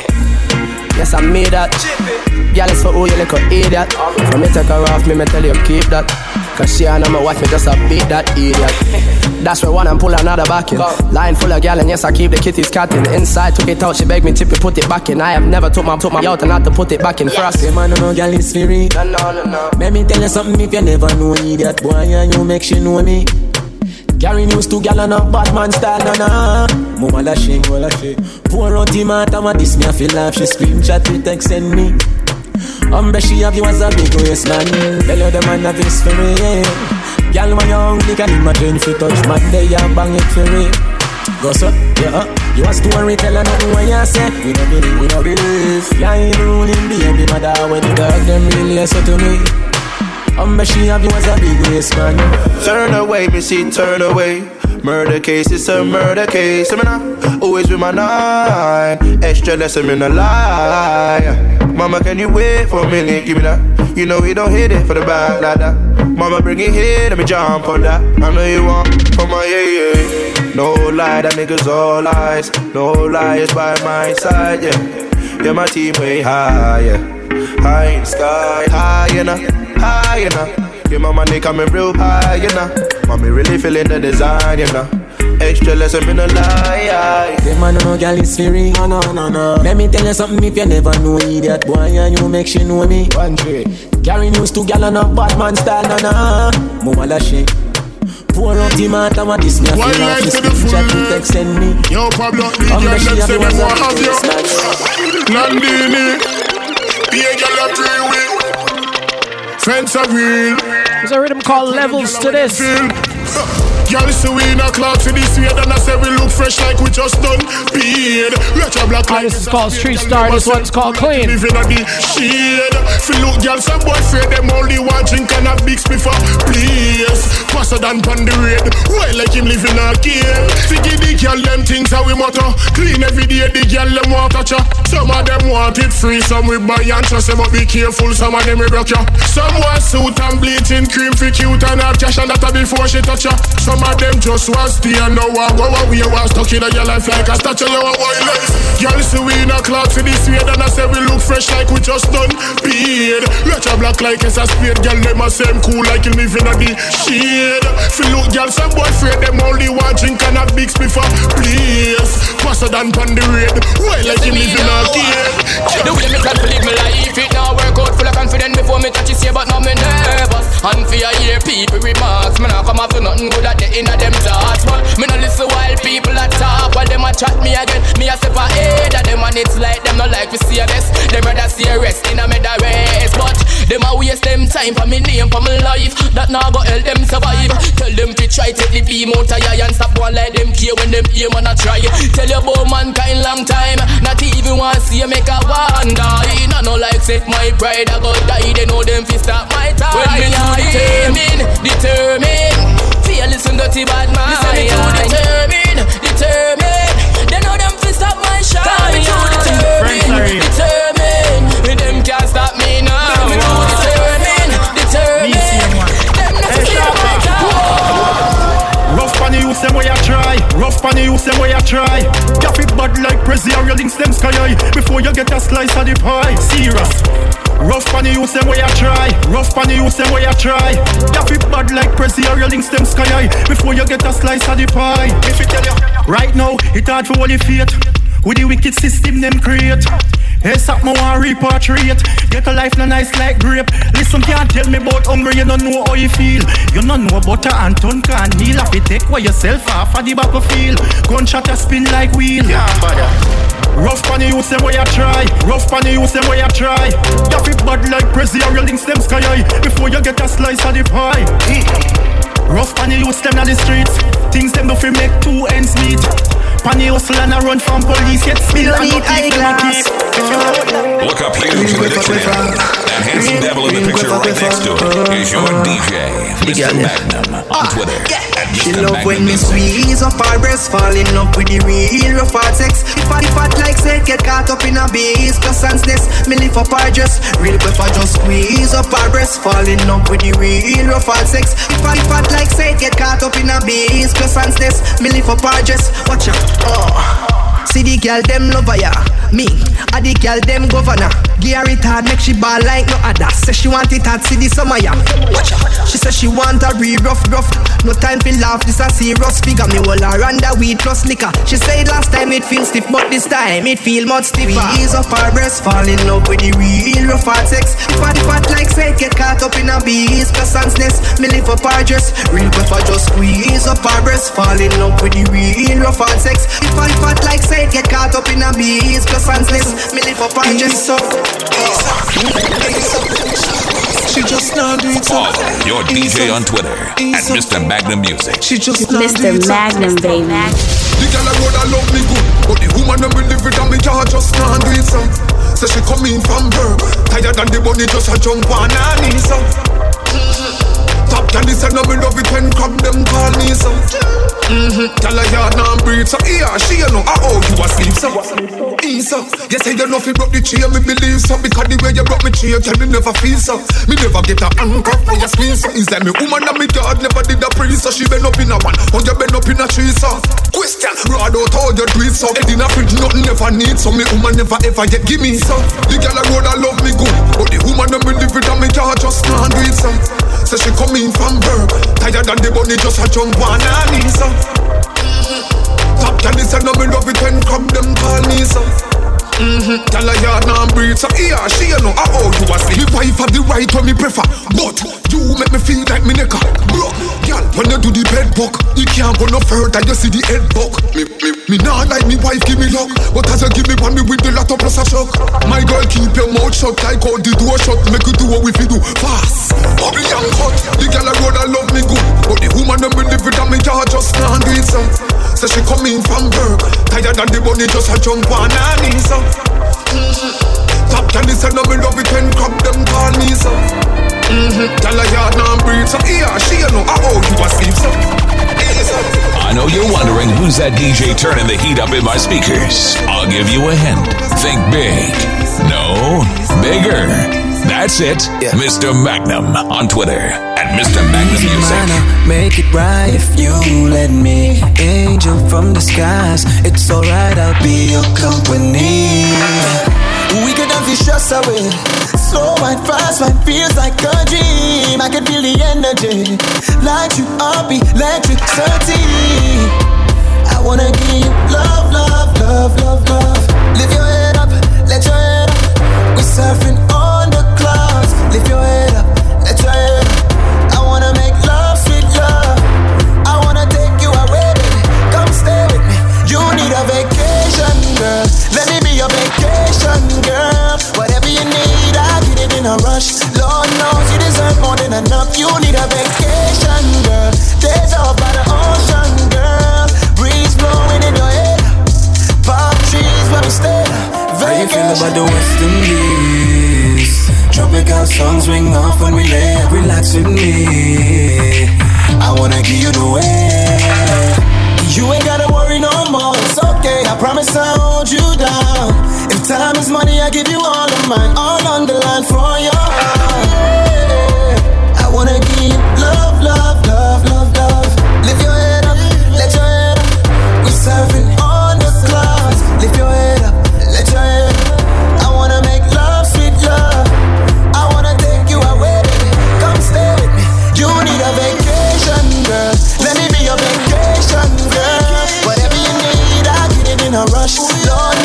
Yes I made that. Girl is for who you little idiot. From me take her off, me tell you keep that. Cause she and my wife me just a beat that idiot. That's where one and pull another back in. Line full of gal and yes I keep the kitties catting. Inside took it out, she begged me to put it back in. I have never took my out and had to put it back in first. Say man no gal is free. No. Let me tell you something if you never know idiot boy and you make she know me. Carry news to gal and a Batman style, na. Mama lashe. Pour out the matter, what this me I feel like. She screenshot me, text send me. She have you as a big waist man. Tell you the man have his for me, yeah. Gal when young, they can imagine if you touch man, they are bang it for me. Go so, yeah. You a story teller, nothing what you say. We no believe. Yeah, you ruling the every mother when the girl them really so to me. She have you as a big waist man. Turn away, me see, turn away. Murder case, it's a murder case. I'm not always with my nine. Extra lesson in a lie. Mama, can you wait for a minute? Give me that. You know we don't hit it for the back like that. Mama, bring it here, let me jump on that. I know you want for my yeah. No lie, that niggas all lies. No lies by my side, yeah. Yeah, my team way high, yeah. High in the sky, high enough, high enough. Yeah, my money coming real high, you know. Mommy really feeling the design, you know. Extra lesson in a lie. Them man no gal is free. No. Let me tell you something if you never know idiot boy and you make she know me. Carry news to gal and a Batman style, na. Mama lashe. Pour out the matter, what this me I feel like. This screenshot me, text send me. Yo Pablo, the girl them say them want have you. Nandini, be a girl a three-way. Friends are real. There's a rhythm called Levels to this. Y'all see we in a clock to this way, and I say we look fresh like we just done paid. Retro black like this is called Street Star, this one's called Clean. Living at the shade. Feel look, y'all, some boy afraid them only one drink and a big before please. Faster than pan the raid. Why like him living a kid? Figgy the girl, them things how we motto. Clean every day, the girl, them want touch ya. Some of them want it free, some we buy and trust them, but be careful, some of them we broke ya. Some want suit and bleaching cream for cute and have cash and that before she touch ya. Some of them just want stay and now I go away. Was stuck in your life like a statue, you a wildlife. Y'all see we in a clock to this way, and I say we look fresh like we just done paid. Retro black like it's a spade. Girl, them a same cool like you living at the shade. Feel look, girl, some boy afraid them only want drink and a big before please. Faster than pan the raid. Why like you living a kid? The way me plan to live my life, it now work out full of confidence before me touch it here, but now me nervous. And fear hear people remarks, me not come after nothing good at the end of them thoughts. But me no listen while people a talk, while them a chat me again. Me a step ahead of them and it's like them not like we see a best. Them rather see a rest in a meda race, but them a waste them time for me name for my life. That now go help them survive. Tell them to try take the beam out of ya and stop one like them care when them aim and a try. Tell your about mankind long time, not even want see you make a one die. No like say my pride I go die. They know them fi stop my time. When me too determined. Feel listen dirty bad man. Listen me too determined. They know them fi stop my shine. Call me too determined. Them can't stop me now. Me too determined. Them not fi stop my time. Rough pan you say where you try. Rough pan you say where you try. Cap it bad like Prezi or your links them sky high. Before you get a slice of the pie. Serious. Rough pan you say where you try. Rough pan you say where you try. Cap it bad like Prezi or your links them sky high. Before you get a slice of the pie. If you tell you right now, it hard for all your faith. with the wicked system them create. Hey, suck me want repatriate. Get a life no nice like grape. Listen, can't tell me about hungry, you don't know how you feel. You don't know butter and ton can heal. If you take away yourself off of the battlefield, gunshot a spin like wheel. Yeah, bother. Rough pan you say where you try. Rough pan you say where you try. You fit bad like Prezi or your links them sky high before you get a slice of the pie. Rough pan you them on the streets. Things them do fi make two ends meet. Pan you hustle and a run from police. Yet still and not keep them a keep. Look up huge in the dictionary. That handsome devil in the picture right next to it is your DJ, Mr. Magnum, on Twitter. She love when me squeeze up her breast, fall in love with the real rough hard sex. If I fat like said, get caught up in a beast, plus and nest. Me lift up her dress, real if I just squeeze up her breast, fall in love with the real rough hard sex. If I fat like said, get caught up in a beast, plus and nest. Me lift up her dress, watch out. See the girl them love ya, me, a the girl them governor. Gear it hard, make she ball like no other. Say she want it hard, see the summer ya. Watch out. She say she want a real rough. No time for laugh, this a serious figure. Me hold her under weed plus liquor. She said last time it feel stiff, but this time it feel much stiffer. Ease up her breast, fall in love with the real rough hard sex. Fat like said, get caught up in a beast, plus and nest. Me lift up her dress, real if I just squeeze up her breast, fall in love with the real rough hard sex. If I fat like said, get caught up in a beast, plus and nest. Me lift up her dress. She just now do it. Follow your DJ on Twitter at Mr. Magnum Music. She just Mr. Magnum, baby. The girl I would have love me good, but the woman that me live with and me can't just now do it. So she come in from her, tired than the bunny just a jump on her knees. Top girl is no me love it when crab them call me so. Girl a yard now breathe so yeah, she know how you asleep so. So you say you know fi broke the chain, me believe so. Because the way you broke me chain, tell me never feel so. Me never get a handcuff for your squeeze so. Is that me woman that me yard never did a priest so. She been up in a one, or you been up in a tree so. Question, rod out how you do it so. Head in a fridge, nothing never need so. Me woman never ever yet give me so. The girl a road a love me good, but the woman that me live with and me yard just can't do it so. So she come in from her, tired than the bunny just a jump on her knees so. Top girl is no me love it when crab them call me so. Girl a yard now breathe so yeah, she know how you asleep. Me wife have the right when me prefer, but you make me feel like me necker. Bro, girl, when you do the bed buck, you can't go no further, you see the head buck. Me nah like me wife give me luck, but as you give me one me with the lot of plus a shock. My girl keep your mouth shut like how the door shut. Make you do what we fi do fast, ugly and cut. The girl a road a love me good, but the woman that me live with and me jaw just can't do it so. So she come in from her, tired than the bunny just a jump on her knees so. Top girl is no me love it when crab them call me so. Girl a yard now breathe so yeah, she know how you asleep so. I know you're wondering who's that DJ turning the heat up in my speakers. I'll give you a hint. Think big. No, bigger. That's it. Yeah. Mr. Magnum on Twitter at Mr. Magnum Music. Make it right if you let me. Angel from the skies. It's alright, I'll be your company. We could have this stress away. Slow and fast, my feels like a dream. I can feel the energy. Light you up, electricity. I wanna give you love, love, love, love, love. Lift your head up, let your head up. We surfing on the clouds. Lift your head up, let your head up. I wanna make love, sweet love. I wanna take you away, baby. Come stay with me. You need a vacation, girl. Let me be your vacation, girl. Whatever you need, I get it in a rush. Lord knows you deserve more than enough. You need a vacation, girl. Days off by the ocean, girl. Breeze blowing in your head. Palm trees where we stay. How you feel about the Western breeze? Tropical songs ring off when we lay. Relax with me. I wanna give you the way. You ain't gotta worry no more, it's okay. I promise I'll hold you down. If time is money, I give you all of mine. All on the line for your heart. I wanna give you love, love, love, love, love. Lift your head up, let your head up. We're surfing on the clouds. Lift your head up, let your head up. I wanna make love, sweet love. I wanna take you away, baby. Come stay with me. You need a vacation, girl. Let me be your vacation, girl. Whatever you need, I get it in a rush. Lord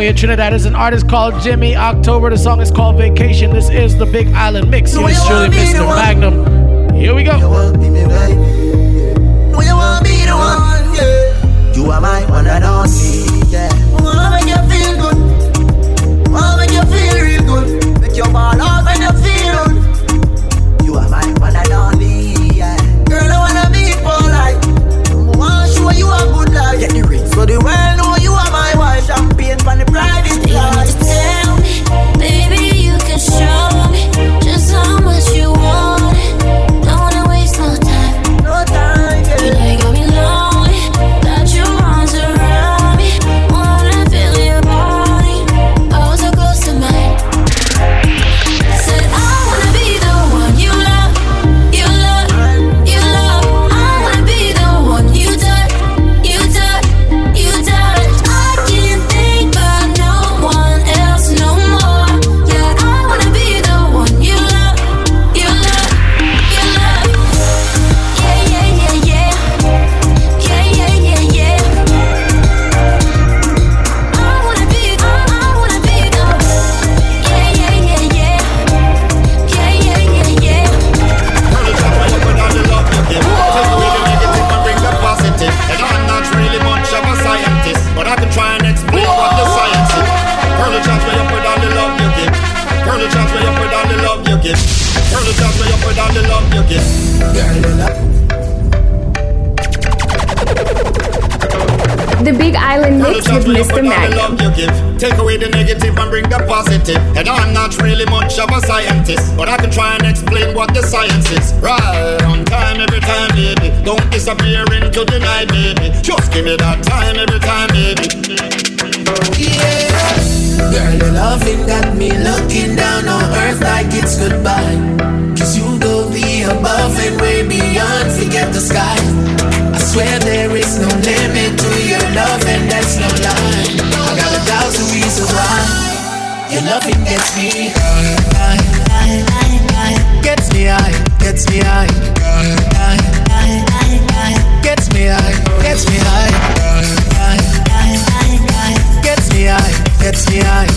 way in Trinidad. There's an artist called Jimmy October. The song is called Vacation. This is the Big Island Mix. Yours truly, Mr. Magnum. Here we go. No, you want me the one, yeah. You are my one and only, yeah. Wanna make you feel good. Wanna make you feel real good. Make your ball out when you feel good. You are my one and only, yeah. Girl, I wanna be polite. I wanna show you a good life. Get the ring, so the world know you are my wife. Champagne for the bride is life. Tell me, baby, you can show me just how much you want it. Don't wanna waste no time. No time, yeah. You know you got me lonely. Got your arms around me. Wanna feel your body. Oh, so close to mine. Said I wanna be the one you love. You love, you love. I wanna be the one you touch. You touch, you touch. I can't think about no one else no more. Yeah, I wanna be the one you love. You love, you love. Yeah, yeah, yeah, yeah. Yeah, yeah, yeah, yeah. I wanna be the. Yeah, yeah, yeah, yeah. Yeah, yeah, yeah, yeah. Girl, it's why you put on the love you give. Take away the negative and bring the positive. And I'm not really much of a scientist, but I can try and explain what the science is. Girl, it's why you put on the love you give. Girl, it's why you put on the love you give. Girl, it's why you put on the love you give. The Big Island Mix with Mr. Magnum. Take away the negative and bring the positive. And I'm not really much of a scientist, but I can try and explain what the science is. Right on time every time, baby. Don't disappear into the night, baby. Just give me that time every time, baby. Yeah. Girl, your loving got me looking down on earth like it's goodbye. Cause you go be above and way beyond, forget the sky. I swear there is no limit to your love and that's no lie. I got 1,000 reasons why your loving gets me high. Gets me high, gets me high. Gets me high, gets me high. Gets me high, gets me high.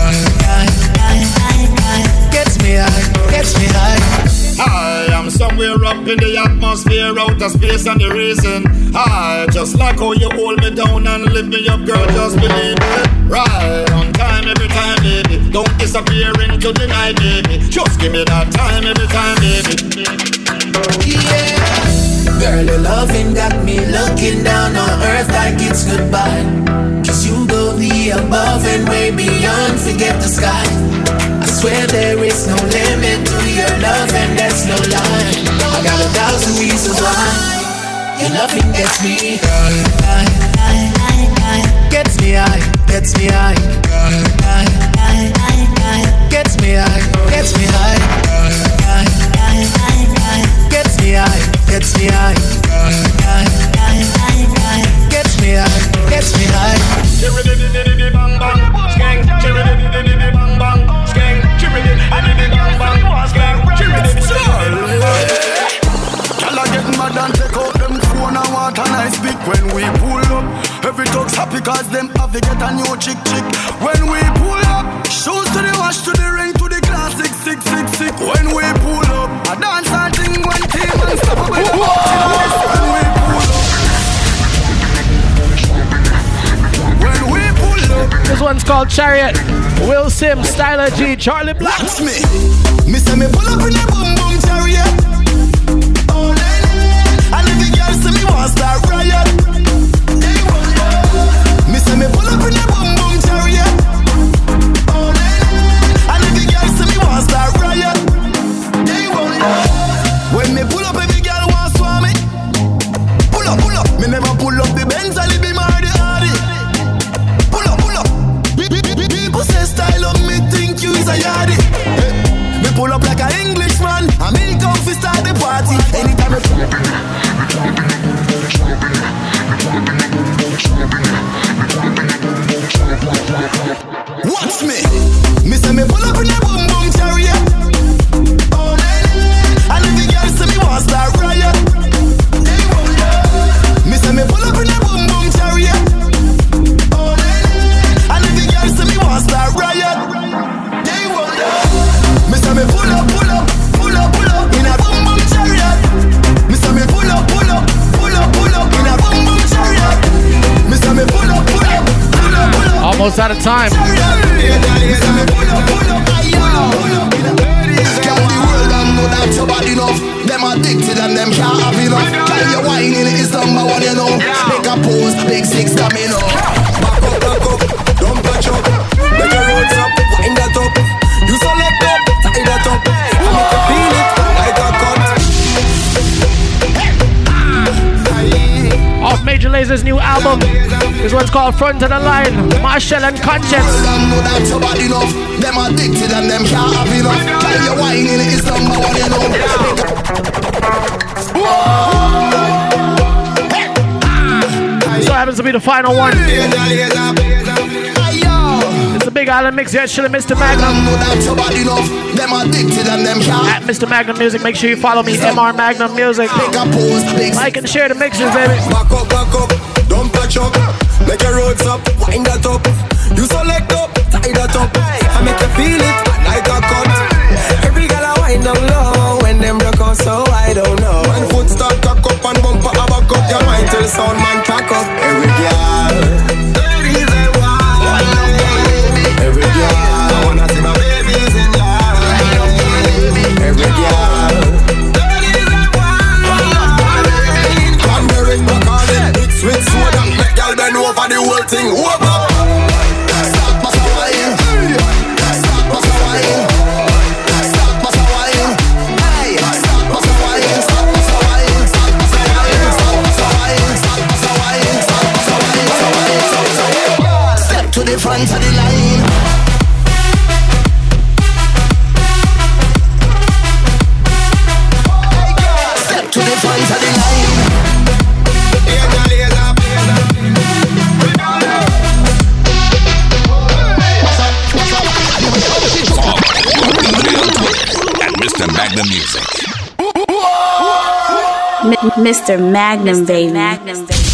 Gets me high, gets me high. I am somewhere up in the atmosphere, outer space and the reason. I just like how you hold me down and lift me up, girl, just believe it. Right on time every time, baby. Don't disappear into the night, baby. Just give me that time every time, baby. Yeah. Girl, your loving got me looking down on earth like it's goodbye. Cause you go the above and way beyond, forget the sky. I swear there is no limit to your love and that's no lie. I got 1,000 reasons why your loving gets me high. Gets me high, gets me high. Gets me high, gets me high. Gets me high, gets me high. Gets me high, gets me high. Bang bang, skeng, bang bang, skeng, bang bang, skeng, Y'all are getting mad and take out them phone and want a nice pic when we pull up. Every dog's happy cause them have to get a new chick. When we pull up, shoes to the wash, to the ring, to the classic 666. When we pull up, a dance and thing one team and stop up with the when we pull up. When we pull up. This one's called Chariot. Will Sims, Styler G, Charlie Black. That's me. Me say me pull up in the boom boom chariot. And if the girls see me want start riot, they won't know. Me say me pull up in the boom boom chariot. And if the girls see me want start riot, they won't know. When me pull up, every girl want swam me. Pull up, pull up. Me never pull up the Benz, I live in my Hardy. Pull up, pull up. People say style of me, think you is a yardie. Hey. Me pull up like an Englishman. Almost out of time. Them addicted and them can't have enough. Tell you whining is number one, you know. Make a pose, big six domino. Back up, don't touch up. Make your roads up, wind that up. You select up, tie that up. I make you feel it like a cut. Off Major Laser's new album. This one's called Front of the Line. Marshall and Conscience. Them addicted and them can't have enough. Tell you whining is number one, you know. So happens to be the final one. It's the Big Island Mix here, chilling Mr. Magnum. At Mr. Magnum Music, make sure you follow me, MR Magnum Music. Like and share the mixes, baby. Back up, don't touch up. Make your roads up, wind that up. You select up, tie that up. I make you feel it like a cut. Every girl I wind down low when them broke out, so I don't know. When foot start cock up and bumper a back up, your mind till sound man crack up. Every girl, every girl, I wanna see my babies in love. Every girl, cranberry, Bacardi, mix with soda. Make girl bend over the whole thing over. Front of the line. Step to the front of the line. At Mr. Magnum Music. Mr. Magnum, baby.